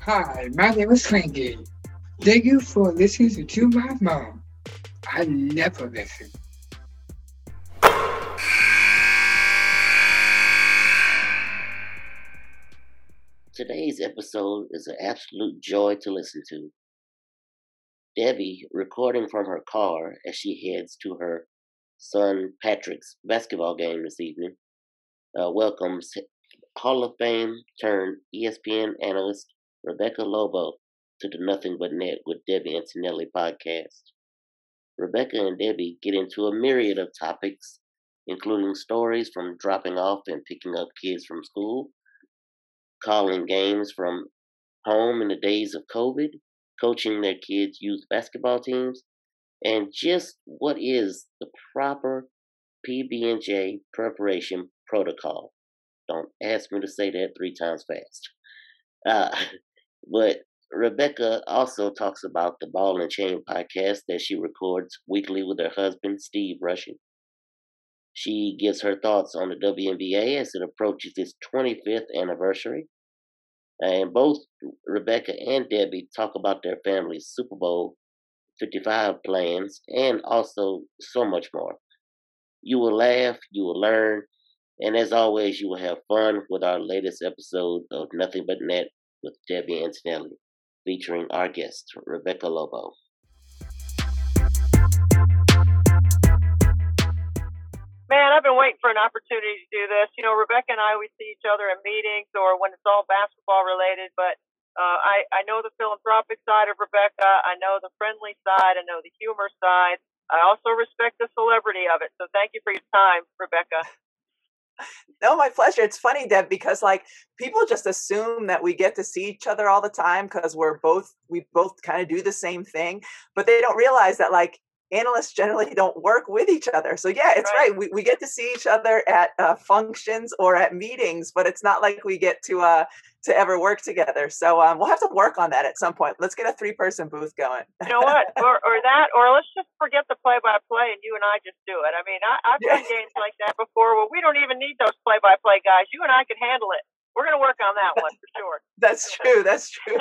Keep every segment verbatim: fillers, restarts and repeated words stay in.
Hi, my name is Frankie. Thank you for listening to my mom. I never listen. Today's episode is an absolute joy to listen to. Debbie, recording from her car as she heads to her son Patrick's basketball game this evening, uh, welcomes Hall of Fame turned E S P N analyst Rebecca Lobo to the Nothing But Net with Debbie Antonelli podcast. Rebecca and Debbie get into a myriad of topics, including stories from dropping off and picking up kids from school, calling games from home in the days of COVID, coaching their kids' youth basketball teams, and just what is the proper P B and J preparation protocol. Don't ask me to say that three times fast. Uh, but Rebecca also talks about the Ball and Chain podcast that she records weekly with her husband, Steve Rushing. She gives her thoughts on the W N B A as it approaches its twenty-fifth anniversary. And both Rebecca and Debbie talk about their family's Super Bowl fifty-five plans and also so much more. You will laugh, you will learn, and as always, you will have fun with our latest episode of Nothing But Net with Debbie Antonelli, featuring our guest, Rebecca Lobo. Man, I've been waiting for an opportunity to do this. You know, Rebecca and I, we see each other in meetings or when it's all basketball related, but uh, I, I know the philanthropic side of Rebecca. I know the friendly side. I know the humor side. I also respect the celebrity of it. So thank you for your time, Rebecca. No, my pleasure. It's funny, Deb, because like people just assume that we get to see each other all the time because we're both, we both kind of do the same thing, but they don't realize that like analysts generally don't work with each other. So yeah, it's right. right. We, we get to see each other at uh, functions or at meetings, but it's not like we get to uh, to ever work together. So um, we'll have to work on that at some point. Let's get a three-person booth going. You know what? Or, or that, or let's just forget the play-by-play and you and I just do it. I mean, I, I've done games like that before where we don't even need those play-by-play guys. You and I can handle it. We're going to work on that one for sure. That's true. That's true.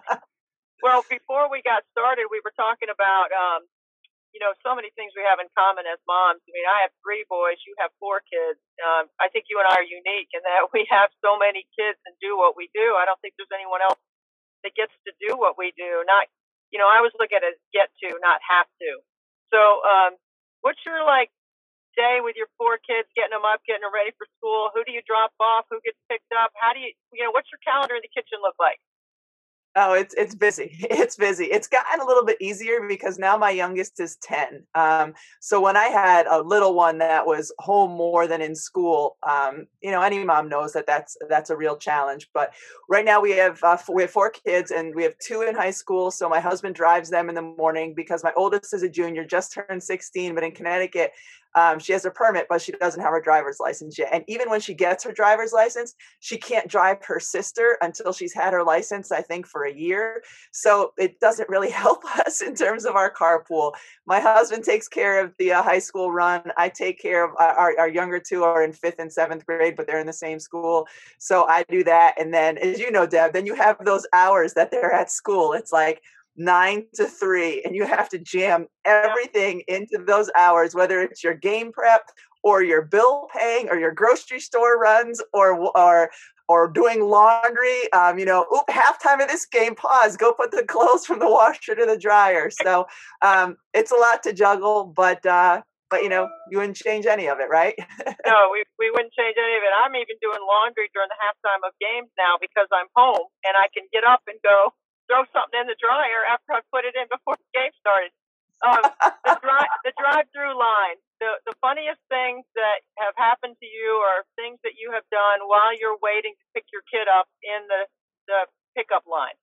Well, before we got started, we were talking about um, you know, so many things we have in common as moms. I mean, I have three boys. You have four kids. Um, I think you and I are unique in that we have so many kids and do what we do. I don't think there's anyone else that gets to do what we do. Not, you know, I always look at it as get to, not have to. So, um, what's your like day with your four kids, getting them up, getting them ready for school? Who do you drop off? Who gets picked up? How do you, you know, what's your calendar in the kitchen look like? Oh, it's it's busy. It's busy. It's gotten a little bit easier because now my youngest is ten. Um, so when I had a little one that was home more than in school, um, you know, any mom knows that that's that's a real challenge. But right now we have uh, we have four kids and we have two in high school. So my husband drives them in the morning because my oldest is a junior, just turned sixteen. But in Connecticut, Um, she has her permit, but she doesn't have her driver's license yet. And even when she gets her driver's license, she can't drive her sister until she's had her license, I think, for a year. So it doesn't really help us in terms of our carpool. My husband takes care of the uh, high school run. I take care of uh, our, our younger two are in fifth and seventh grade, but they're in the same school. So I do that. And then, as you know, Deb, then you have those hours that they're at school. It's like nine to three, and you have to jam everything into those hours, whether it's your game prep or your bill paying or your grocery store runs or or or doing laundry. Um, you know, oop, halftime of this game, pause, go put the clothes from the washer to the dryer. So um, it's a lot to juggle, but uh, but you know, you wouldn't change any of it, right? No, we we wouldn't change any of it. I'm even doing laundry during the halftime of games now because I'm home and I can get up and go throw something in the dryer after I put it in before the game started. Um, the, dri- the drive-through line, the, the funniest things that have happened to you or things that you have done while you're waiting to pick your kid up in the, the pickup line.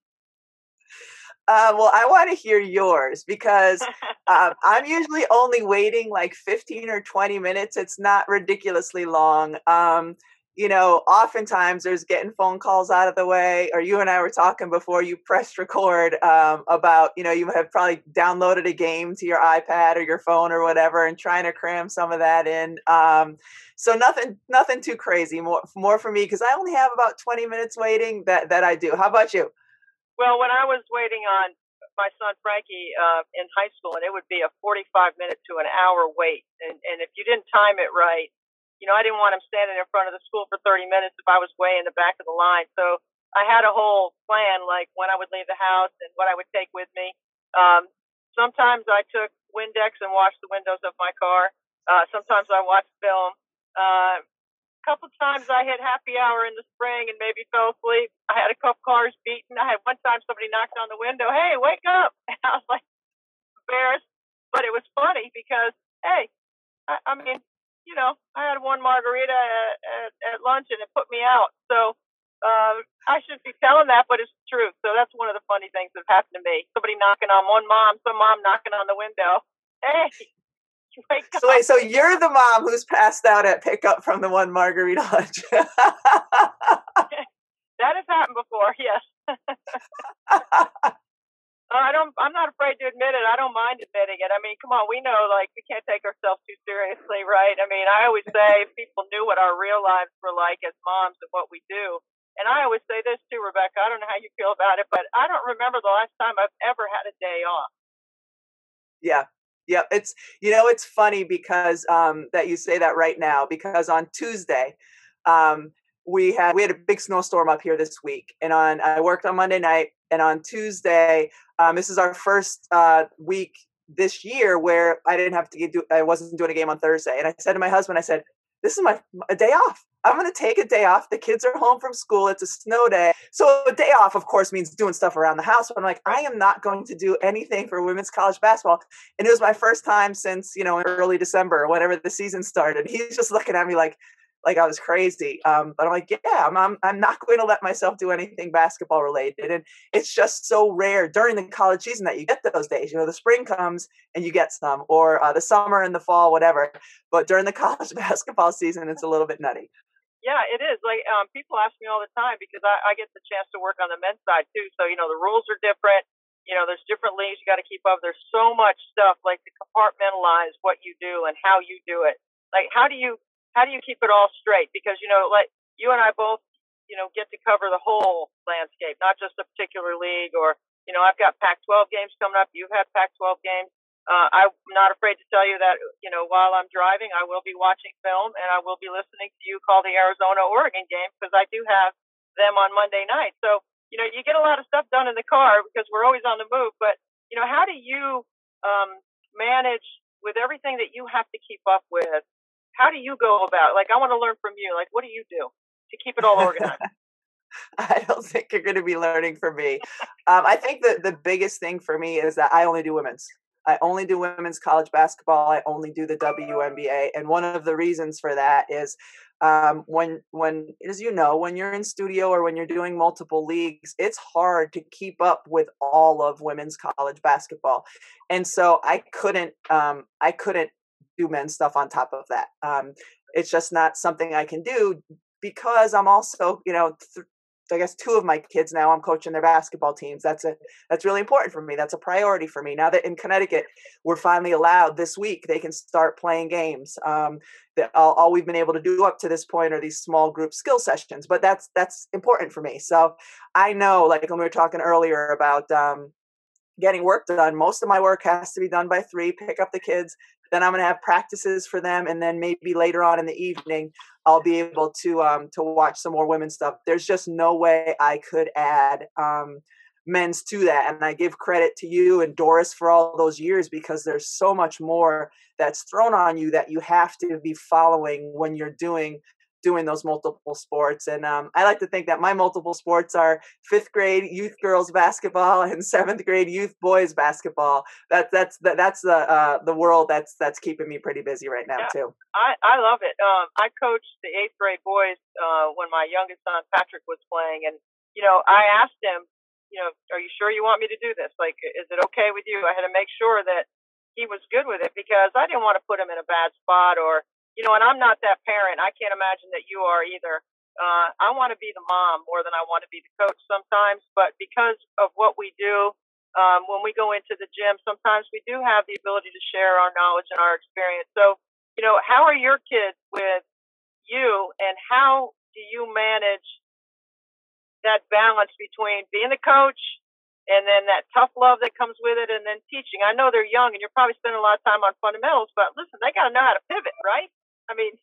Uh, well, I want to hear yours because um, I'm usually only waiting like fifteen or twenty minutes. It's not ridiculously long. Um, you know, oftentimes there's getting phone calls out of the way, or you and I were talking before you pressed record um, about, you know, you have probably downloaded a game to your iPad or your phone or whatever and trying to cram some of that in. Um, so nothing, nothing too crazy, more, more for me because I only have about twenty minutes waiting that, that I do. How about you? Well, when I was waiting on my son Frankie uh, in high school, and it would be a forty-five minute to an hour wait, and and if you didn't time it right, you know, I didn't want him standing in front of the school for thirty minutes if I was way in the back of the line. So I had a whole plan, like when I would leave the house and what I would take with me. Um, sometimes I took Windex and washed the windows of my car. Uh, sometimes I watched film. Uh, couple times I hit happy hour in the spring and maybe fell asleep. I had a couple cars beaten. I had one time somebody knocked on the window, "Hey, wake up!" And I was like embarrassed, but it was funny because, hey, I, I mean, you know, I had one margarita at, at, at lunch and it put me out. So um, I shouldn't be telling that, but it's the truth. So that's one of the funny things that happened to me. Somebody knocking on one mom, some mom knocking on the window. Hey, wake So up. wait, so you're the mom who's passed out at pickup from the one margarita lunch. That has happened before, yes. I don't. I'm not afraid to admit it. I don't mind admitting it. I mean, come on, we know like we can't take ourselves too seriously, right? I mean, I always say if people knew what our real lives were like as moms and what we do. And I always say this too, Rebecca. I don't know how you feel about it, but I don't remember the last time I've ever had a day off. Yeah. Yeah, it's you know it's funny because um, that you say that right now because on Tuesday um, we had we had a big snowstorm up here this week, and on I worked on Monday night, and on Tuesday um, this is our first uh, week this year where I didn't have to get do I wasn't doing a game on Thursday, and I said to my husband, I said, "This is my a day off. I'm going to take a day off. The kids are home from school. It's a snow day. So a day off, of course, means doing stuff around the house. But I'm like, I am not going to do anything for women's college basketball." And it was my first time since, you know, early December or whenever the season started. He's just looking at me like, like I was crazy. Um, but I'm like, yeah, I'm, I'm, I'm not going to let myself do anything basketball related. And it's just so rare during the college season that you get those days. You know, the spring comes and you get some, or uh, the summer and the fall, whatever. But during the college basketball season, it's a little bit nutty. Yeah, it is. Like um, people ask me all the time because I, I get the chance to work on the men's side too. So you know the rules are different. You know, there's different leagues you got to keep up. There's so much stuff like to compartmentalize what you do and how you do it. Like how do you how do you keep it all straight? Because you know, like you and I both, you know, get to cover the whole landscape, not just a particular league. Or you know, I've got Pac twelve games coming up. You've had Pac twelve games. Uh, I'm not afraid to tell you that, you know, while I'm driving, I will be watching film and I will be listening to you call the Arizona-Oregon game because I do have them on Monday night. So, you know, you get a lot of stuff done in the car because we're always on the move. But, you know, how do you um, manage with everything that you have to keep up with? How do you go about it? Like, I want to learn from you. Like, what do you do to keep it all organized? I don't think you're going to be learning from me. Um, I think that the biggest thing for me is that I only do women's. I only do women's college basketball. I only do the W N B A. And one of the reasons for that is um, when, when, as you know, when you're in studio or when you're doing multiple leagues, it's hard to keep up with all of women's college basketball. And so I couldn't, um, I couldn't do men's stuff on top of that. Um, it's just not something I can do because I'm also, you know, th- I guess two of my kids now, I'm coaching their basketball teams. That's a that's really important for me. That's a priority for me. Now that in Connecticut, we're finally allowed this week, they can start playing games. Um, that all, all we've been able to do up to this point are these small group skill sessions, but that's that's important for me. So I know, like when we were talking earlier about um, getting work done, most of my work has to be done by three, pick up the kids. Then I'm going to have practices for them. And then maybe later on in the evening, I'll be able to um, to watch some more women's stuff. There's just no way I could add um, men's to that. And I give credit to you and Doris for all those years because there's so much more that's thrown on you that you have to be following when you're doing doing those multiple sports. And um, I like to think that my multiple sports are fifth grade youth girls basketball and seventh grade youth boys basketball. That, that's that, that's the uh, the world that's that's keeping me pretty busy right now, yeah, too. I, I love it. Um, I coached the eighth grade boys uh, when my youngest son, Patrick, was playing. And, you know, I asked him, you know, are you sure you want me to do this? Like, is it okay with you? I had to make sure that he was good with it because I didn't want to put him in a bad spot or, you know, and I'm not that parent. I can't imagine that you are either. Uh, I want to be the mom more than I want to be the coach sometimes. But because of what we do, um, when we go into the gym, sometimes we do have the ability to share our knowledge and our experience. So, you know, how are your kids with you and how do you manage that balance between being the coach and then that tough love that comes with it, and then teaching. I know they're young, and you're probably spending a lot of time on fundamentals, but listen, they got to know how to pivot, right? I mean,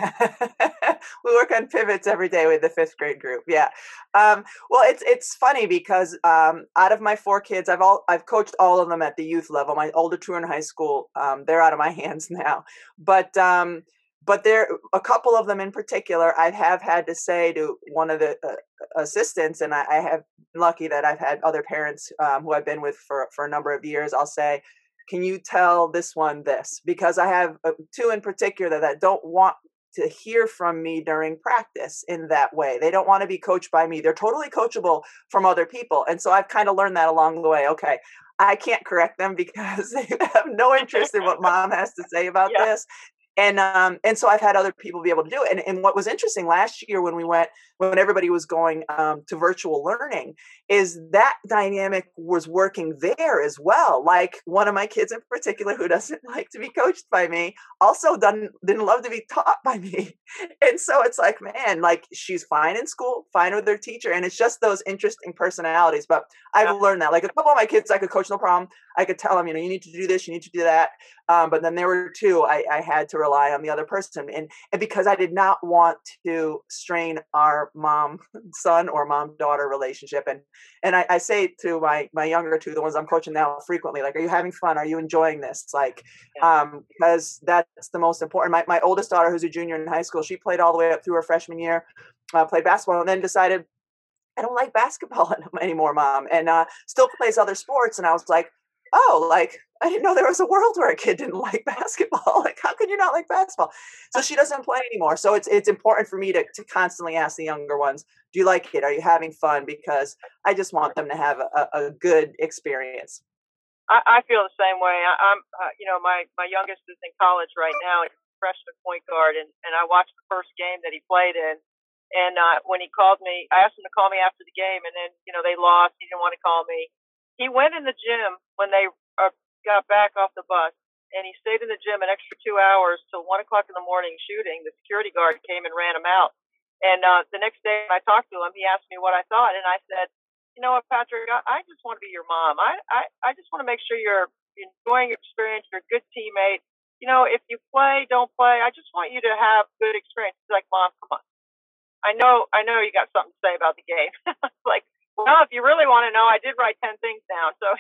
we work on pivots every day with the fifth grade group. Yeah. Um, well, it's it's funny because um, out of my four kids, I've all I've coached all of them at the youth level. My older two are in high school. Um, they're out of my hands now, but um, but there a couple of them in particular, I have had to say to one of the uh, assistants, and I, I have been lucky that I've had other parents um, who I've been with for for a number of years. I'll say, can you tell this one this? Because I have uh, two in particular that, that don't want to hear from me during practice in that way. They don't want to be coached by me. They're totally coachable from other people. And so I've kind of learned that along the way. Okay, I can't correct them because they have no interest in what mom has to say about yeah. this. And um, and so I've had other people be able to do it. And, and what was interesting last year when we went, when everybody was going um, to virtual learning, is that dynamic was working there as well. Like one of my kids in particular, who doesn't like to be coached by me, also didn't, didn't love to be taught by me. And so it's like, man, like she's fine in school, fine with their teacher. And it's just those interesting personalities. But I've Yeah. learned that. Like a couple of my kids, I could coach no problem. I could tell them, you know, you need to do this, you need to do that. Um, but then there were two, I, I had to rely on the other person. And, and because I did not want to strain our mom son or mom daughter relationship. And and I, I say to my my younger two, the ones I'm coaching now frequently, like, are you having fun? Are you enjoying this? Like, um, because that's the most important. My, my oldest daughter, who's a junior in high school, she played all the way up through her freshman year, uh, played basketball, and then decided, I don't like basketball anymore, mom, and uh, still plays other sports. And I was like, oh, like, I didn't know there was a world where a kid didn't like basketball. Like, how can you not like basketball? So she doesn't play anymore. So it's it's important for me to, to constantly ask the younger ones, do you like it? Are you having fun? Because I just want them to have a, a good experience. I, I feel the same way. I, I'm, uh, you know, my, my youngest is in college right now. He's a freshman point guard, and, and I watched the first game that he played in. And uh, when he called me, I asked him to call me after the game, and then, you know, they lost. He didn't want to call me. He went in the gym when they uh, got back off the bus, and he stayed in the gym an extra two hours till one o'clock in the morning shooting. The security guard came and ran him out. And uh, the next day when I talked to him, he asked me what I thought, and I said, you know what, Patrick, I, I just want to be your mom. I, I, I just want to make sure you're enjoying your experience. You're a good teammate. You know, if you play, don't play. I just want you to have good experience. He's like, Mom, come on. I know, I know you got something to say about the game. Like, well, if you really want to know, I did write ten things down. So,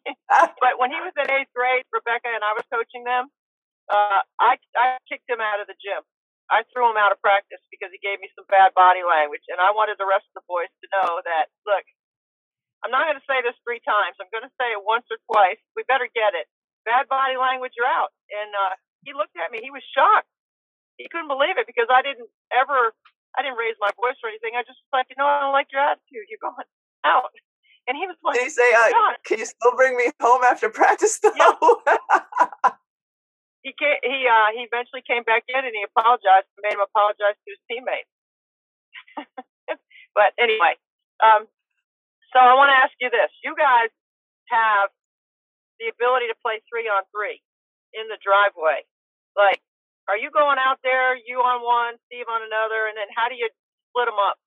but when he was in eighth grade, Rebecca and I was coaching them, uh, I, I kicked him out of the gym. I threw him out of practice because he gave me some bad body language. And I wanted the rest of the boys to know that, look, I'm not going to say this three times. I'm going to say it once or twice. We better get it. Bad body language, you're out. And uh, he looked at me. He was shocked. He couldn't believe it because I didn't ever, I didn't raise my voice or anything. I just was like, you know, I don't like your attitude. You're going out. And he was like, did he say, uh, can you still bring me home after practice though? Yeah. he came, he uh, he eventually came back in and he apologized and made him apologize to his teammates. But anyway, um, so I want to ask you this. You guys have the ability to play three on three in the driveway. Like, are you going out there, you on one, Steve on another, and then how do you split them up?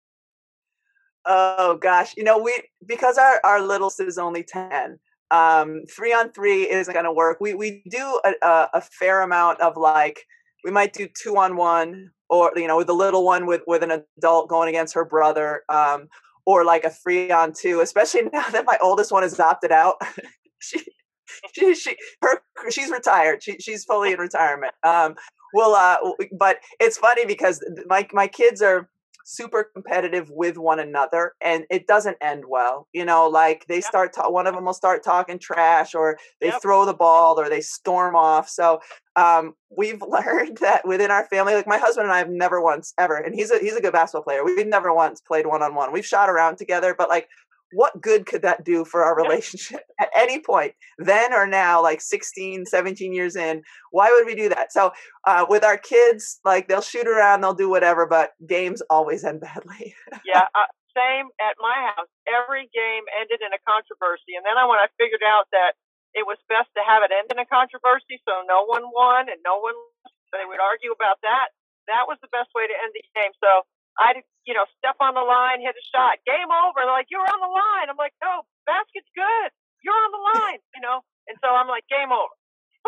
Oh gosh, you know, we because our our littlest is only ten. Um, three on three isn't going to work. We we do a, a, a fair amount of, like, we might do two on one, or you know, with the little one with with an adult going against her brother, um, or like a three on two. Especially now that my oldest one has opted out. she she she her she's retired. She she's fully in retirement. Um, well, uh, but it's funny because my my kids are super competitive with one another, and it doesn't end well. You know, like they yep. start ta- one of them will start talking trash, or they yep. throw the ball, or they storm off. So um, we've learned that within our family, like my husband and I have never once ever, and he's a he's a good basketball player. We've never once played one on one. We've shot around together, but like, what good could that do for our relationship at any point, then or now, like sixteen, seventeen years in? Why would we do that? So uh, with our kids, like, they'll shoot around, they'll do whatever, but games always end badly. Yeah, uh, same at my house. Every game ended in a controversy. And then I, when I figured out that it was best to have it end in a controversy so no one won and no one lost, so they would argue about that, that was the best way to end the game. So I'd, you know, step on the line, hit a shot, game over. They're like, you're on the line. I'm like, no, basket's good. You're on the line, you know? And so I'm like, game over.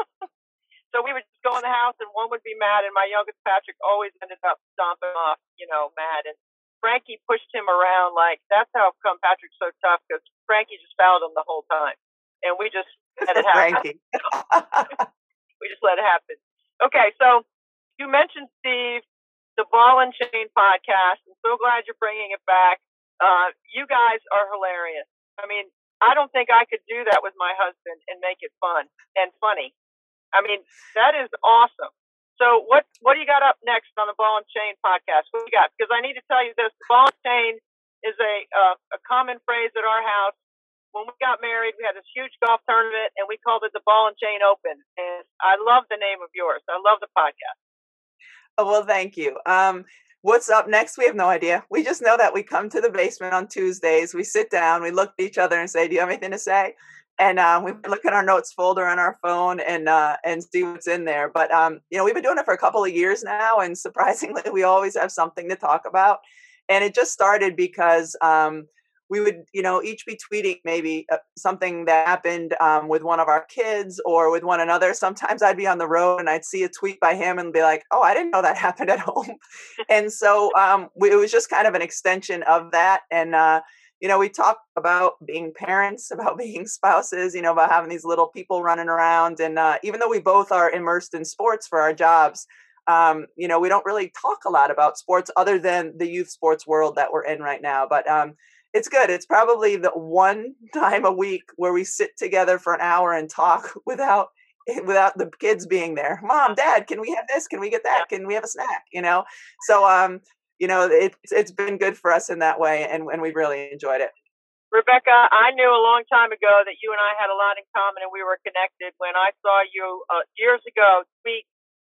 So we would just go in the house and one would be mad. And my youngest Patrick always ended up stomping off, you know, mad. And Frankie pushed him around. Like, that's how come Patrick's so tough, because Frankie just fouled him the whole time. And we just let it happen. Frankie. We just let it happen. Okay, so you mentioned, Steve, the Ball and Chain podcast. I'm so glad you're bringing it back. Uh, you guys are hilarious. I mean, I don't think I could do that with my husband and make it fun and funny. I mean, that is awesome. So what what do you got up next on the Ball and Chain podcast? What do you got? Because I need to tell you this. Ball and Chain is a, uh, a common phrase at our house. When we got married, we had this huge golf tournament, and we called it the Ball and Chain Open. And I love the name of yours. I love the podcast. Oh, well, thank you. Um, what's up next? We have no idea. We just know that we come to the basement on Tuesdays. We sit down, we look at each other and say, do you have anything to say? And uh, we look at our notes folder on our phone and uh, and see what's in there. But, um, you know, we've been doing it for a couple of years now. And surprisingly, we always have something to talk about. And it just started because um, we would, you know, each be tweeting maybe uh, something that happened um, with one of our kids or with one another. Sometimes I'd be on the road and I'd see a tweet by him and be like, oh, I didn't know that happened at home. And so um, we, it was just kind of an extension of that. And, uh, you know, we talk about being parents, about being spouses, you know, about having these little people running around. And uh, even though we both are immersed in sports for our jobs, um, you know, we don't really talk a lot about sports other than the youth sports world that we're in right now. But um, it's good. It's probably the one time a week where we sit together for an hour and talk without without the kids being there. Mom, Dad, can we have this? Can we get that? Can we have a snack? You know, so um, you know, it, it's been good for us in that way, and, and we really enjoyed it. Rebecca, I knew a long time ago that you and I had a lot in common and we were connected when I saw you uh, years ago tweet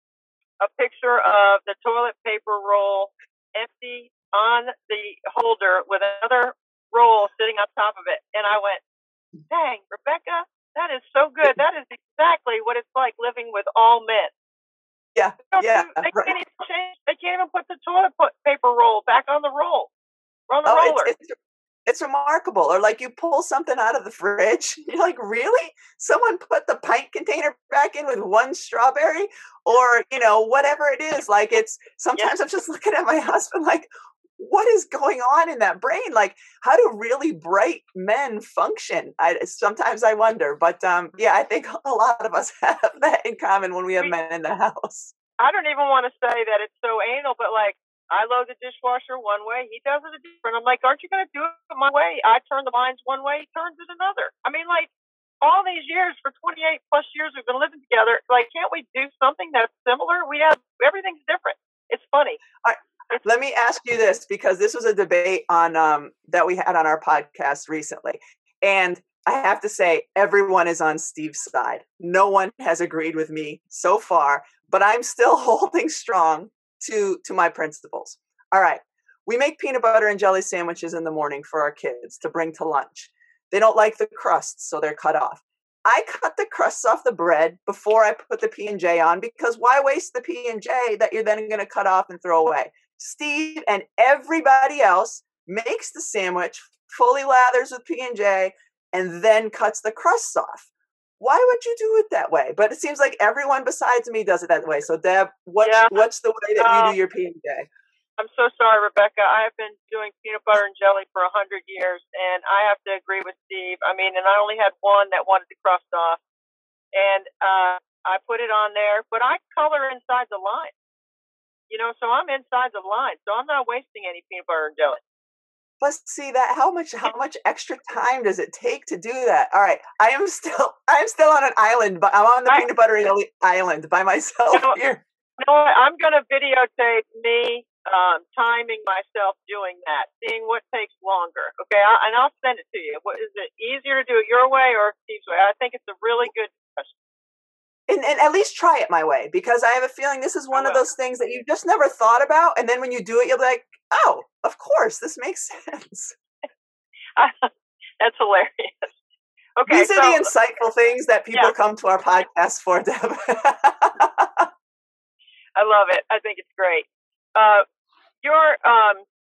a picture of the toilet paper roll empty on the holder with another roll sitting on top of it. And I went, dang, Rebecca, that is so good. That is exactly what it's like living with all men. Yeah, They yeah. They can't even change. They can't even put the toilet paper roll back on the roll, or on the Oh, roller. it's, it's it's remarkable. Or like you pull something out of the fridge, you're like, really? Someone put the pint container back in with one strawberry, or you know, whatever it is. Like it's sometimes Yeah. I'm just looking at my husband like, what is going on in that brain? Like, how do really bright men function? I sometimes I wonder, but um, yeah, I think a lot of us have that in common when we have We- men in the house. I don't even want to say that it's so anal, but like I load the dishwasher one way, he does it a different. I'm like, aren't you going to do it my way? I turn the blinds one way, he turns it another. I mean, like all these years, for twenty-eight plus years we've been living together, like can't we do something that's similar? We have everything's different. It's funny. All right. Let me ask you this, because this was a debate on um, that we had on our podcast recently. And I have to say, everyone is on Steve's side. No one has agreed with me so far, but I'm still holding strong to, to my principles. All right. We make peanut butter and jelly sandwiches in the morning for our kids to bring to lunch. They don't like the crusts, so they're cut off. I cut the crusts off the bread before I put the P and J on, because why waste the P and J that you're then going to cut off and throw away? Steve and everybody else makes the sandwich, fully lathers with P and J, and then cuts the crusts off. Why would you do it that way? But it seems like everyone besides me does it that way. So Deb, what's, Yeah. what's the way that Um, you do your P and J? I'm so sorry, Rebecca. I have been doing peanut butter and jelly for a hundred years, and I have to agree with Steve. I mean, and I only had one that wanted the crust off, and uh, I put it on there, but I color inside the line. You know, so I'm inside the line, so I'm not wasting any peanut butter and jelly. But see that how much how much extra time does it take to do that? All right, I am still I'm still on an island, but I'm on the I- peanut butter and jelly island by myself You know- here. You know what? I'm going to videotape me um, timing myself doing that, seeing what takes longer. Okay, I, and I'll send it to you. What, is it easier to do it your way or Steve's way? I think it's a really good discussion. And, and at least try it my way, because I have a feeling this is one I of will. those things that you just never thought about, and then when you do it, you'll be like, "Oh, of course, this makes sense." That's hilarious. Okay, These so are the insightful things that people Yeah. come to our podcast for, Deb. I love it. I think it's great. Uh, your um,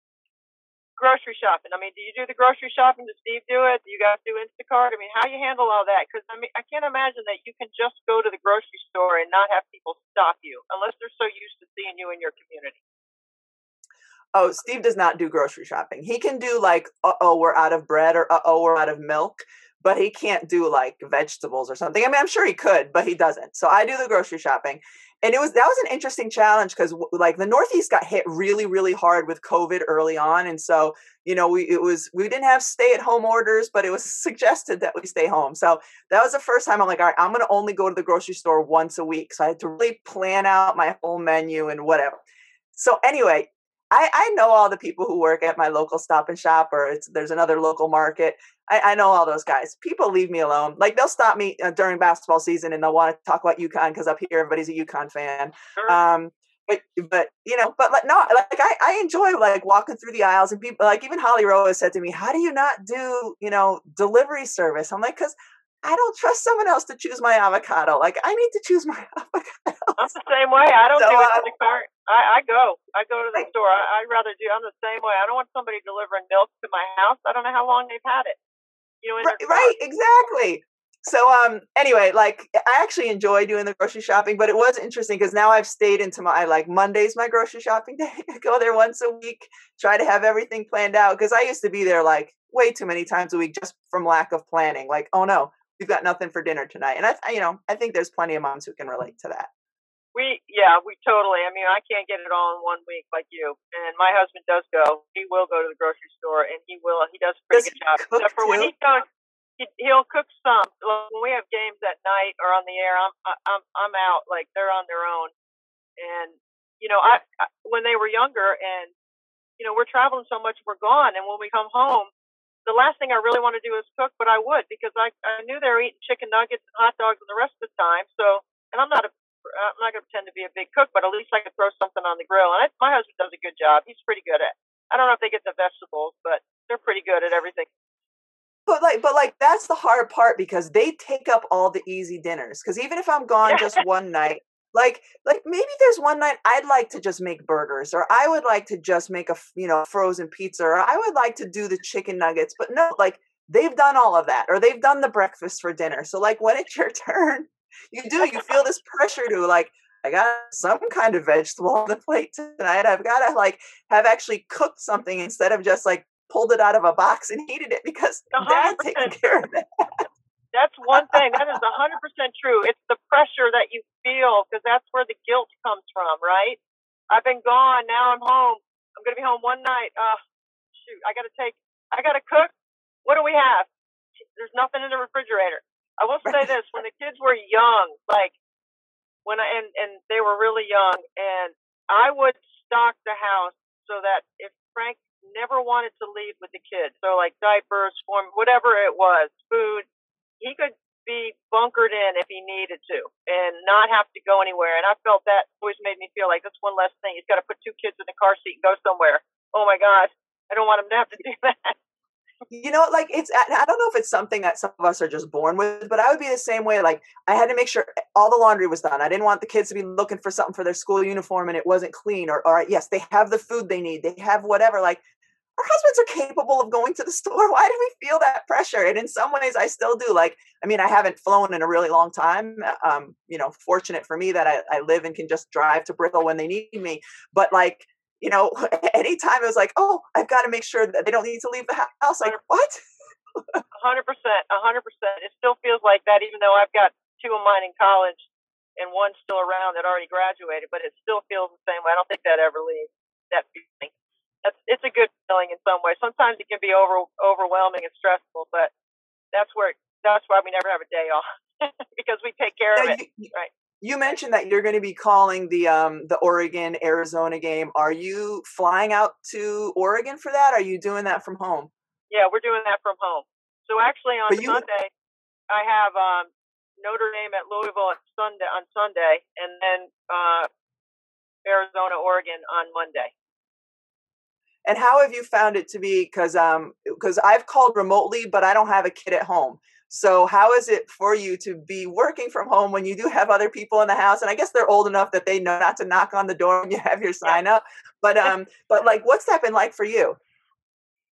grocery shopping? I mean, do you do the grocery shopping? Does Steve do it? Do you guys do Instacart? I mean, how do you handle all that? Because I mean, I can't imagine that you can just go to the grocery store and not have people stop you unless they're so used to seeing you in your community. Oh, Steve does not do grocery shopping. He can do like, uh-oh, we're out of bread, or uh-oh, we're out of milk, but he can't do like vegetables or something. I mean, I'm sure he could, but he doesn't. So I do the grocery shopping. And it was, that was an interesting challenge because like the Northeast got hit really, really hard with COVID early on. And so, you know, we, it was, we didn't have stay at home orders, but it was suggested that we stay home. So that was the first time I'm like, all right, I'm going to only go to the grocery store once a week. So I had to really plan out my whole menu and whatever. So anyway, I, I know all the people who work at my local Stop and Shop, or it's, there's another local market. I, I know all those guys. People leave me alone. Like they'll stop me uh, during basketball season and they'll want to talk about UConn because up here everybody's a UConn fan. Sure. Um, but but you know, but like no, like I, I enjoy like walking through the aisles and people like even Holly Rowe has said to me, "How do you not do you know delivery service?" I'm like, because I don't trust someone else to choose my avocado. Like I need to choose my avocado. I'm the same way. I don't So, do it uh, in the cart. I, I go. I go to the store. I, I'd rather do. I'm the same way. I don't want somebody delivering milk to my house. I don't know how long they've had it. You know, in Right, their right, car. exactly. So um anyway, like I actually enjoy doing the grocery shopping, but it was interesting because now I've stayed into my like Monday's my grocery shopping day. I go there once a week, try to have everything planned out because I used to be there like way too many times a week just from lack of planning. Like, oh no, we've got nothing for dinner tonight. And I you know, I think there's plenty of moms who can relate to that. We, yeah, we totally. I mean, I can't get it all in one week like you. And my husband does go. He will go to the grocery store, and he will. He does a pretty Does good he job. cook Except for when too? he goes, he, he'll cook some. Like, when we have games at night or on the air, I'm, I'm, I'm out. Like they're on their own. And you know, I, I when they were younger, and you know, we're traveling so much, we're gone, and when we come home, the last thing I really want to do is cook, but I would because I, I knew they were eating chicken nuggets and hot dogs and the rest of the time. So, and I'm not a I'm not going to pretend to be a big cook, but at least I could throw something on the grill. And I, my husband does a good job. He's pretty good at. I don't know if they get the vegetables, but they're pretty good at everything. But like, but like, that's the hard part because they take up all the easy dinners. Because even if I'm gone Yeah. just one night, like, like maybe there's one night I'd like to just make burgers, or I would like to just make a, you know, frozen pizza, or I would like to do the chicken nuggets. But no, like they've done all of that, or they've done the breakfast for dinner. So like, when it's your turn, you do, you feel this pressure to like, I got some kind of vegetable on the plate tonight. I've got to like have actually cooked something instead of just like pulled it out of a box and heated it because Dad's taking care of it. That's one thing. That is one hundred percent true. It's the pressure that you feel because that's where the guilt comes from, right? I've been gone. Now I'm home. I'm going to be home one night. Uh, shoot, I got to take, I got to cook. What do we have? There's nothing in the refrigerator. I will say this, when the kids were young, like when I, and, and they were really young, and I would stock the house so that if Frank never wanted to leave with the kids, so like diapers, form, whatever it was, food, he could be bunkered in if he needed to and not have to go anywhere. And I felt that always made me feel like that's one less thing. He's got to put two kids in the car seat and go somewhere. Oh my God, I don't want him to have to do that. You know, like it's, I don't know if it's something that some of us are just born with, but I would be the same way. Like I had to make sure all the laundry was done. I didn't want the kids to be looking for something for their school uniform and it wasn't clean, or, or yes, they have the food they need. They have whatever. Like our husbands are capable of going to the store. Why do we feel that pressure? And in some ways I still do. Like, I mean, I haven't flown in a really long time. Um, you know, fortunate for me that I, I live and can just drive to Bristol when they need me. But like, you know, anytime it was like, oh, I've got to make sure that they don't need to leave the house. Like, what? A hundred percent, a hundred percent. It still feels like that, even though I've got two of mine in college and one still around that already graduated, but it still feels the same way. I don't think that ever leaves, that feeling. That's, it's a good feeling in some way. Sometimes it can be over overwhelming and stressful, but that's where, that's why we never have a day off because we take care Now, of it. you, Right. You mentioned that you're going to be calling the um, the Oregon Arizona game. Are you flying out to Oregon for that? Or are you doing that from home? Yeah, we're doing that from home. So actually on But you- Sunday, I have um, Notre Dame at Louisville at Sunday on Sunday, and then uh, Arizona, Oregon on Monday. And how have you found it to be? Because um, because I've called remotely, but I don't have a kid at home. So how is it for you to be working from home when you do have other people in the house? And I guess they're old enough that they know not to knock on the door when you have your sign up. But um, but like, what's that been like for you?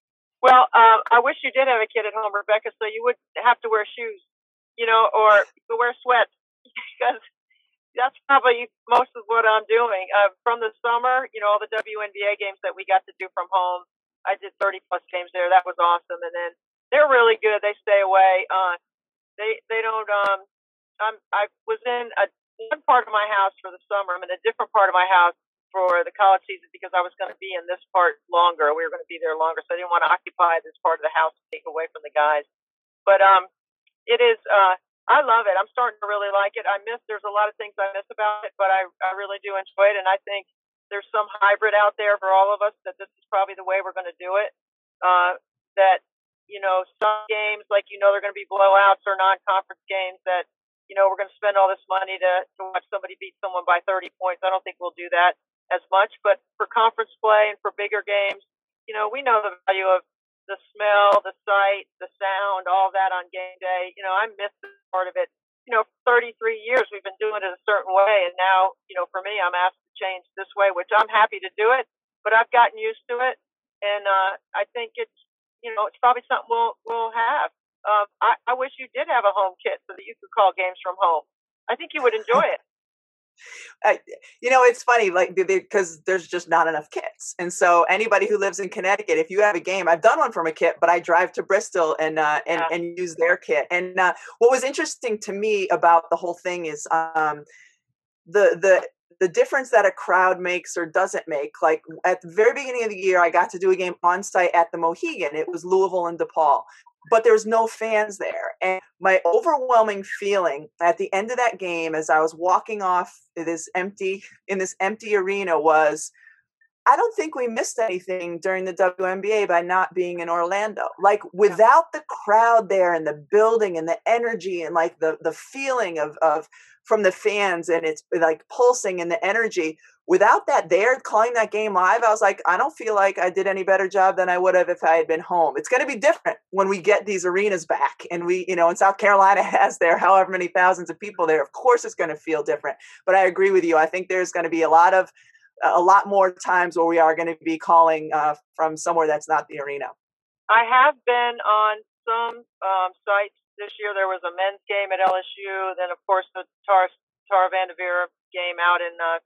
Well, uh, I wish you did have a kid at home, Rebecca, so you wouldn't have to wear shoes, you know, or to wear sweats, because that's probably most of what I'm doing. Uh, from the summer, you know, all the W N B A games that we got to do from home, I did thirty plus games there. That was awesome. And then they're really good. They stay away. Uh, they they don't. Um, I'm I was in a one part of my house for the summer. I'm in a different part of my house for the college season because I was going to be in this part longer. We were going to be there longer, so I didn't want to occupy this part of the house to take away from the guys. But um, it is. Uh, I love it. I'm starting to really like it. I miss. There's a lot of things I miss about it, but I I really do enjoy it, and I think there's some hybrid out there for all of us that this is probably the way we're going to do it. Uh, that you know, some games like you know they're going to be blowouts or non-conference games that you know we're going to spend all this money to to watch somebody beat someone by thirty points. I don't think we'll do that as much, but for conference play and for bigger games, you know, we know the value of the smell, the sight, the sound, all that on game day. You know, I miss this part of it. You know, for thirty-three years we've been doing it a certain way, and now, you know, for me, I'm asked to change this way, which I'm happy to do it, but I've gotten used to it, and uh, I think it's, you know, it's probably something we'll we'll have. Um, I, I wish you did have a home kit so that you could call games from home. I think you would enjoy it. I, you know, it's funny, like, because there's just not enough kits. And so anybody who lives in Connecticut, if you have a game, I've done one from a kit, but I drive to Bristol and uh, and, Yeah. and use their kit. And uh, what was interesting to me about the whole thing is um, the the the difference that a crowd makes or doesn't make. Like at the very beginning of the year, I got to do a game on site at the Mohegan. It was Louisville and DePaul. But there was no fans there. And my overwhelming feeling at the end of that game as I was walking off this empty in this empty arena was, I don't think we missed anything during the W N B A by not being in Orlando. Like without the crowd there and the building and the energy and like the the feeling of of from the fans and it's like pulsing and the energy. Without that there, calling that game live, I was like, I don't feel like I did any better job than I would have if I had been home. It's going to be different when we get these arenas back. And we, you know, in South Carolina has there however many thousands of people there. Of course, it's going to feel different. But I agree with you. I think there's going to be a lot of, a lot more times where we are going to be calling uh, from somewhere that's not the arena. I have been on some um, sites this year. There was a men's game at L S U. Then, of course, the Tar, Tar Vanderveer game out in uh,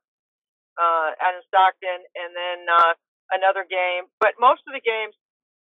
Uh, out in Stockton, and then uh, another game. But most of the games,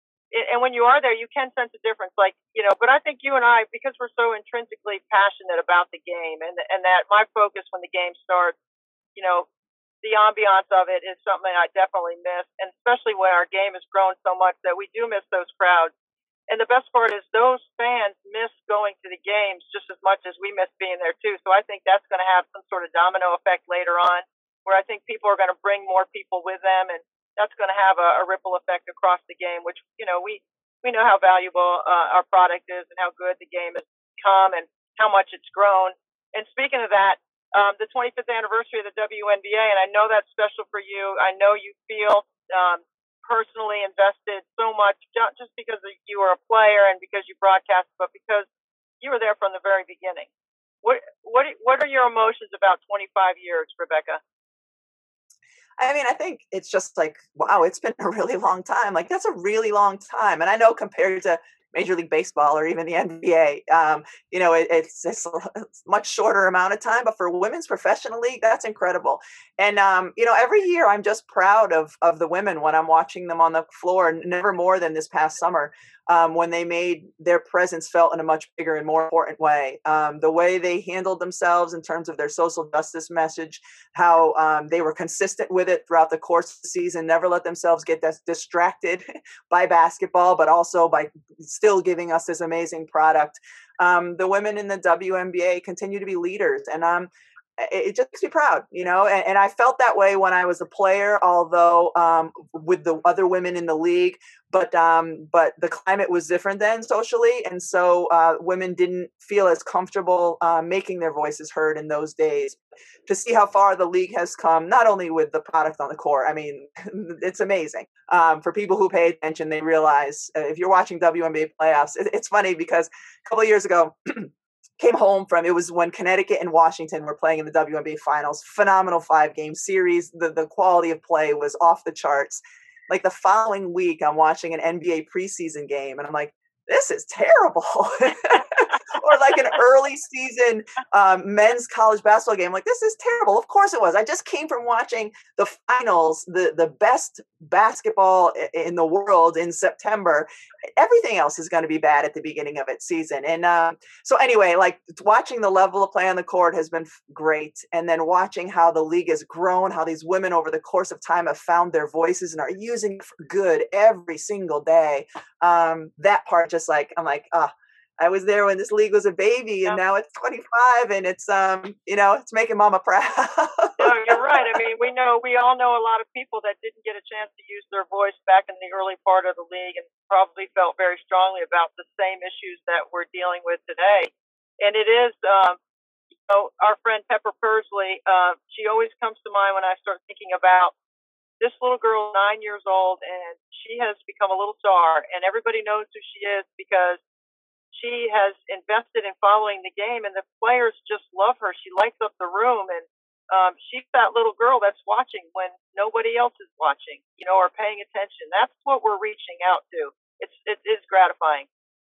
and when you are there, you can sense a difference. Like, you know, but I think you and I, because we're so intrinsically passionate about the game, and and that my focus when the game starts, you know, the ambiance of it is something I definitely miss, and especially when our game has grown so much that we do miss those crowds. And the best part is those fans miss going to the games just as much as we miss being there too. So I think that's going to have some sort of domino effect later on, where I think people are going to bring more people with them, and that's going to have a, a ripple effect across the game, which, you know, we, we know how valuable uh, our product is and how good the game has become and how much it's grown. And speaking of that, um, the twenty-fifth anniversary of the W N B A, and I know that's special for you. I know you feel um, personally invested so much, not just because you were a player and because you broadcast, but because you were there from the very beginning. What, what, what are your emotions about twenty-five years, Rebecca? I mean, I think it's just like, wow, it's been a really long time. Like, that's a really long time. And I know compared to Major League Baseball or even the N B A, um, you know, it, it's, it's a much shorter amount of time. But for women's professional league, that's incredible. And, um, you know, every year I'm just proud of of the women when I'm watching them on the floor, never more than this past summer. Um, when they made their presence felt in a much bigger and more important way. Um, the way they handled themselves in terms of their social justice message, how um, they were consistent with it throughout the course of the season, never let themselves get dis- distracted by basketball, but also by still giving us this amazing product. Um, the women in the W N B A continue to be leaders, and um, it just makes me proud, you know, and, and I felt that way when I was a player, although um, with the other women in the league, but um, but the climate was different then socially. And so uh, women didn't feel as comfortable uh, making their voices heard in those days. To see how far the league has come, not only with the product on the court, I mean, it's amazing. Um, for people who pay attention, they realize uh, if you're watching W N B A playoffs, it, it's funny because a couple of years ago, came home from, it was when Connecticut and Washington were playing in the W N B A finals, phenomenal five game series. The, the quality of play was off the charts. like the following week, I'm watching an N B A preseason game, and I'm like, this is terrible. Or like an early season um, men's college basketball game. Like, this is terrible. Of course it was. I just came from watching the finals, the, the best basketball in the world in September. Everything else is going to be bad at the beginning of its season. And um, so anyway, like watching the level of play on the court has been great. And then watching how the league has grown, how these women over the course of time have found their voices and are using it for good every single day. Um, that part just like, I'm like, ah, I was there when this league was a baby, and now it's twenty-five, and it's um, you know, it's making mama proud. No, you're right. I mean, we know, we all know a lot of people that didn't get a chance to use their voice back in the early part of the league, and probably felt very strongly about the same issues that we're dealing with today. And it is, um, you know, our friend Pepper Pursley. Uh, she always comes to mind when I start thinking about this little girl, nine years old, and she has become a little star, and everybody knows who she is because she has invested in following the game, and the players just love her. She lights up the room, and um, she's that little girl that's watching when nobody else is watching, you know, or paying attention. That's what we're reaching out to. It's it is gratifying.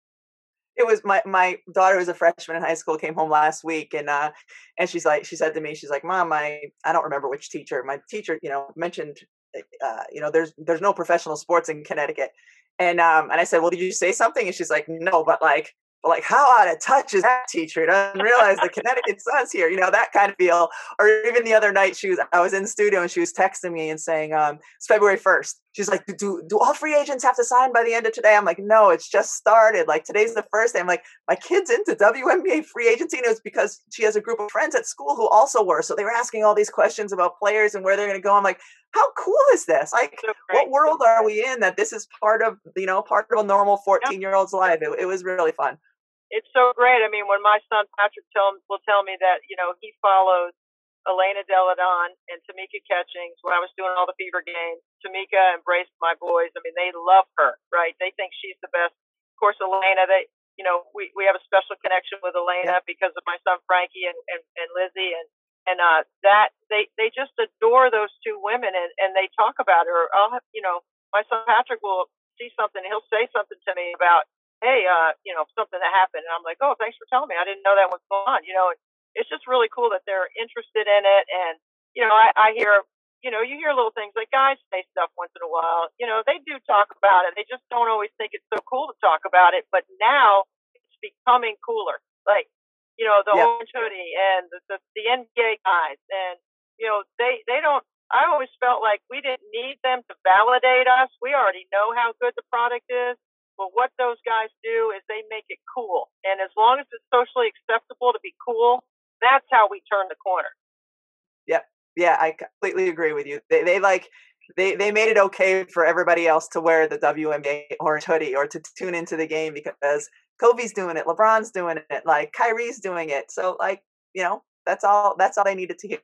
It was my my daughter was a freshman in high school, came home last week, and uh, and she's like, she said to me, she's like, Mom, I I don't remember which teacher. My teacher, you know, mentioned, uh, you know, there's there's no professional sports in Connecticut, and um, and I said, well, did you say something? And she's like, no, but like. Like, how out of touch is that teacher? Doesn't realize the Connecticut Sun's here, you know, that kind of feel. Or even the other night, she was, I was in the studio and she was texting me and saying, um, it's February first. She's like, do, do all free agents have to sign by the end of today? I'm like, no, it's just started. Like, today's the first day. I'm like, my kid's into W N B A free agency. And it was because she has a group of friends at school who also were. So they were asking all these questions about players and where they're going to go. I'm like, how cool is this? Like, so what world are we in that this is part of, you know, part of a normal fourteen year old's life? It, it was really fun. It's so great. I mean, when my son Patrick tell, will tell me that, you know, he follows Elena Deladon and Tamika Catchings when I was doing all the Fever games. Tamika embraced my boys. I mean, they love her, right? They think she's the best. Of course, Elena, they, you know, we, we have a special connection with Elena yeah. because of my son Frankie and, and, and Lizzie. And, and uh, that they, they just adore those two women, and, and they talk about her. I'll have, you know, my son Patrick will see something. He'll say something to me about, hey, uh, you know, something that happened. And I'm like, oh, thanks for telling me. I didn't know that was going on. You know, it's just really cool that they're interested in it. And, you know, I, I hear, you know, you hear little things like guys say stuff once in a while. You know, they do talk about it. They just don't always think it's so cool to talk about it. But now it's becoming cooler. Like, you know, the yeah. Orange Hoodie and the, the, the N B A guys. And, you know, they, they don't, I always felt like we didn't need them to validate us. We already know how good the product is. But what those guys do is they make it cool. And as long as it's socially acceptable to be cool, that's how we turn the corner. Yeah. Yeah, I completely agree with you. They they like they, they made it okay for everybody else to wear the W N B A orange hoodie or to tune into the game because Kobe's doing it, LeBron's doing it, like Kyrie's doing it. So like, you know, that's all that's all they needed to hear.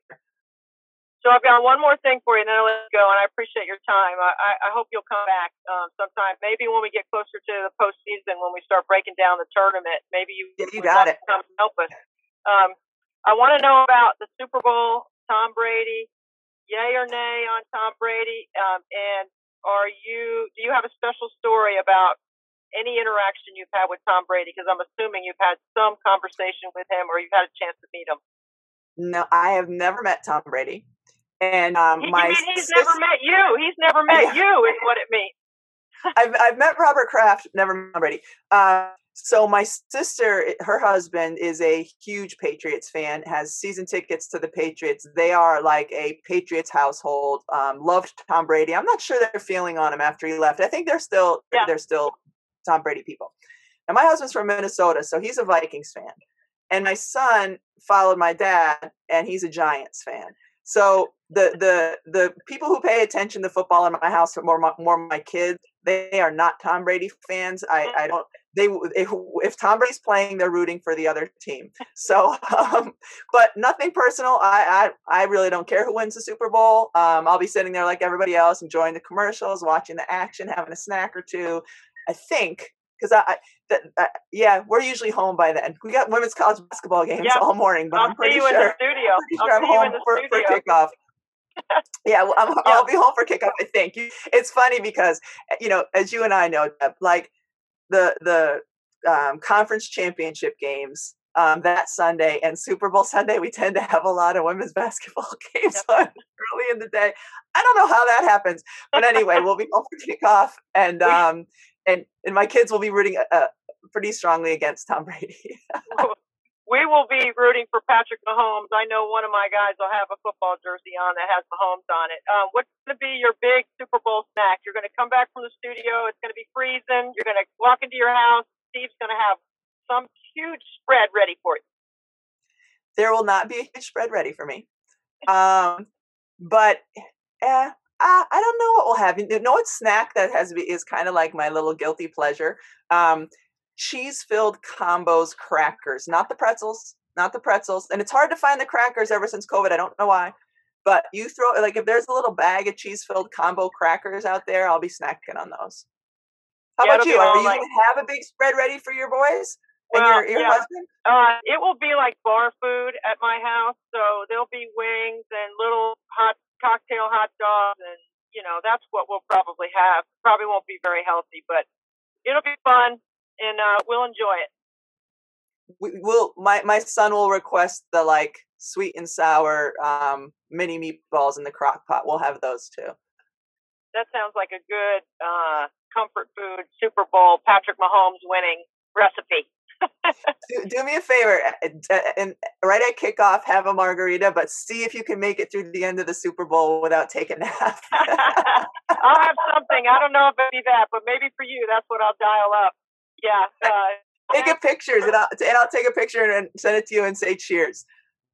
So I've got one more thing for you, and then I'll let you go, and I appreciate your time. I, I, I hope you'll come back um, sometime, maybe when we get closer to the postseason, when we start breaking down the tournament. Maybe you, yeah, you got it. Come help us. Um, I want to know about the Super Bowl, Tom Brady, yay or nay on Tom Brady, um, and are you? do you have a special story about any interaction you've had with Tom Brady? Because I'm assuming you've had some conversation with him or you've had a chance to meet him. No, I have never met Tom Brady. And um, he, my mean he's sis- never met you. He's never met yeah. you, is what it means. I've I've met Robert Kraft, never met Brady. Uh, so my sister, her husband, is a huge Patriots fan. Has season tickets to the Patriots. They are like a Patriots household. Um, loved Tom Brady. I'm not sure they're feeling on him after he left. I think they're still yeah. they're still Tom Brady people. And my husband's from Minnesota, so he's a Vikings fan. And my son followed my dad, and he's a Giants fan. So the the the people who pay attention to football in my house are more more my kids. They are not Tom Brady fans. I, I don't. They if, if Tom Brady's playing, they're rooting for the other team. So, um, but nothing personal. I, I I really don't care who wins the Super Bowl. Um, I'll be sitting there like everybody else, enjoying the commercials, watching the action, having a snack or two. I think because I, I that, uh, yeah, we're usually home by then. We got women's college basketball games yep. all morning, but I'll I'm pretty see you sure, in the studio. I'm, pretty sure I'll I'm see home you in the for, studio. for kickoff. Yeah, well, I'm, I'll be home for kickoff, I think. It's funny because, you know, as you and I know, Deb, like the the um, conference championship games um, that Sunday and Super Bowl Sunday, we tend to have a lot of women's basketball games yep. on early in the day. I don't know how that happens, but anyway, we'll be home for kickoff, and um, and and my kids will be rooting uh, pretty strongly against Tom Brady. We will be rooting for Patrick Mahomes. I know one of my guys will have a football jersey on that has Mahomes on it. Um, what's going to be your big Super Bowl snack? You're going to come back from the studio. It's going to be freezing. You're going to walk into your house. Steve's going to have some huge spread ready for you. There will not be a huge spread ready for me. Um, but eh, I, I don't know what we'll have. You know what snack that has be, is kind of like my little guilty pleasure? Um, cheese-filled combos crackers, not the pretzels, not the pretzels. And it's hard to find the crackers ever since COVID. I don't know why. But you throw, like, if there's a little bag of cheese-filled combo crackers out there, I'll be snacking on those. How yeah, about you? Are you like, going to have a big spread ready for your boys and well, your, your yeah. husband? Uh, it will be like bar food at my house. So there'll be wings and little hot cocktail hot dogs. And, you know, that's what we'll probably have. Probably won't be very healthy, but it'll be fun. And uh, we'll enjoy it. We will. My my son will request the like sweet and sour um, mini meatballs in the crock pot. We'll have those too. That sounds like a good uh, comfort food Super Bowl Patrick Mahomes winning recipe. do, do me a favor and right at kickoff, have a margarita, but see if you can make it through the end of the Super Bowl without taking a nap. I'll have something. I don't know if it'll be that, but maybe for you, that's what I'll dial up. Yeah. Uh, take a pictures and I'll, and I'll take a picture and send it to you and say cheers.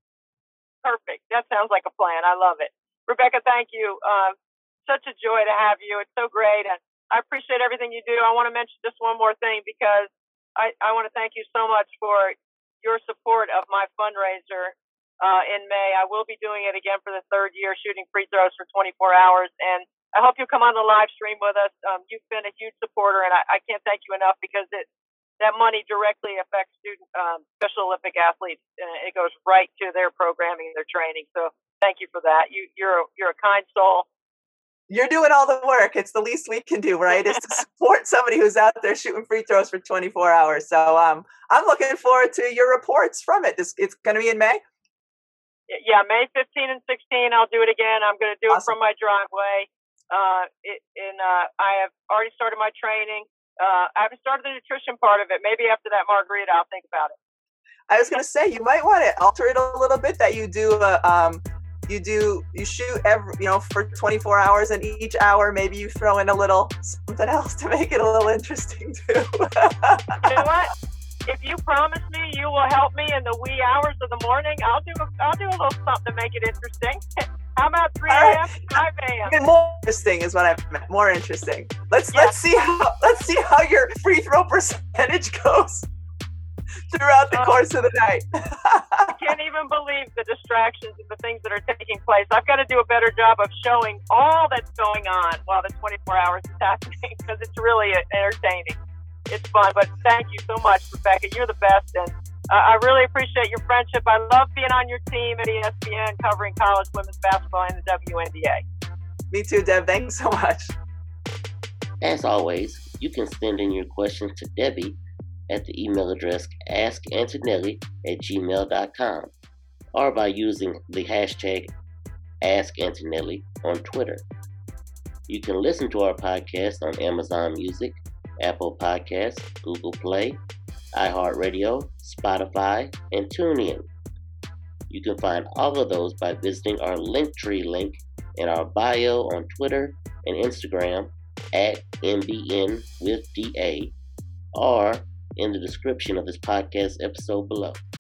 Perfect. That sounds like a plan. I love it. Rebecca, thank you. Uh, such a joy to have you. It's so great. And I appreciate everything you do. I want to mention just one more thing because I, I want to thank you so much for your support of my fundraiser uh, in May. I will be doing it again for the third year, shooting free throws for twenty-four hours. And I hope you'll come on the live stream with us. Um, you've been a huge supporter, and I, I can't thank you enough because it that money directly affects student um, Special Olympic athletes. And it goes right to their programming, their training. So thank you for that. You, you're a, you're a kind soul. You're doing all the work. It's the least we can do, right? Is to support somebody who's out there shooting free throws for twenty-four hours. So um, I'm looking forward to your reports from it. It's, it's going to be in May. Yeah, May fifteenth and sixteenth. I'll do it again. I'm going to do awesome. it from my driveway. Uh, it, and uh, I have already started my training. Uh, I haven't started the nutrition part of it. Maybe after that margarita, I'll think about it. I was going to say, you might want to alter it a little bit, that you do, a, um, you do, you shoot every, you know, for twenty-four hours, and each hour, maybe you throw in a little something else to make it a little interesting too. You know what? If you promise me you will help me in the wee hours of the morning, I'll do, a, I'll do a little something to make it interesting. How about three a.m. Right. five a.m.? More interesting is what I meant. More interesting. Let's yes. let's see how let's see how your free throw percentage goes throughout the um, course of the night. I can't even believe the distractions and the things that are taking place. I've got to do a better job of showing all that's going on while the twenty-four hours is happening because it's really entertaining. It's fun. But thank you so much, Rebecca. You're the best, and Uh, I really appreciate your friendship. I love being on your team at E S P N covering college women's basketball and the W N B A. Me too, Deb. Thanks so much. As always, you can send in your questions to Debbie at the email address ask antonelli at gmail dot com or by using the hashtag AskAntonelli on Twitter. You can listen to our podcast on Amazon Music, Apple Podcasts, Google Play, iHeartRadio, Spotify, and TuneIn. You can find all of those by visiting our Linktree link in our bio on Twitter and Instagram at M B N with D A or in the description of this podcast episode below.